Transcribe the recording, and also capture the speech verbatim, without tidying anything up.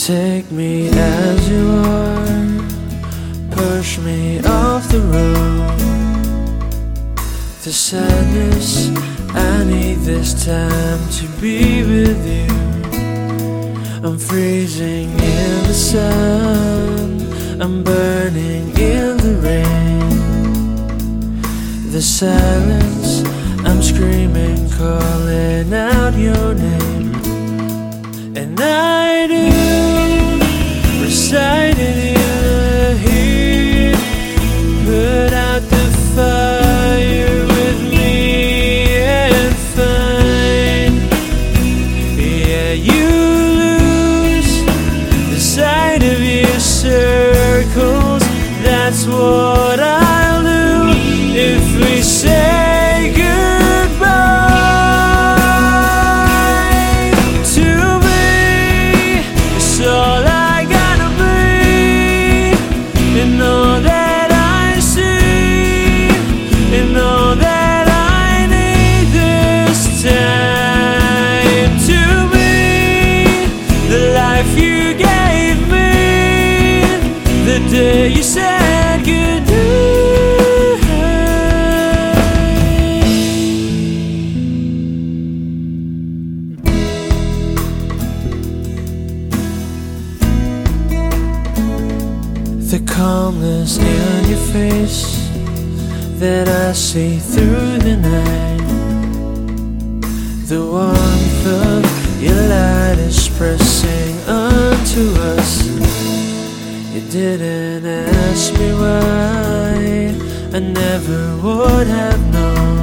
Take me as you are, push me off the road. The sadness, I need this time to be with you. I'm freezing in the sun, I'm burning in the rain. The silence, I'm screaming, calling out your name. And I do recite it in the heat. Put out the fire with me and find. Yeah, you lose the sight of your circles. That's what I'll do if we say goodbye. To me, it's all I gotta be, and all that I see, and all that I need this time. To me, the life you gave me, the day you said goodnight. The calmness in your face that I see through the night. The warmth of your light is pressing onto us. You didn't ask me why, I never would have known.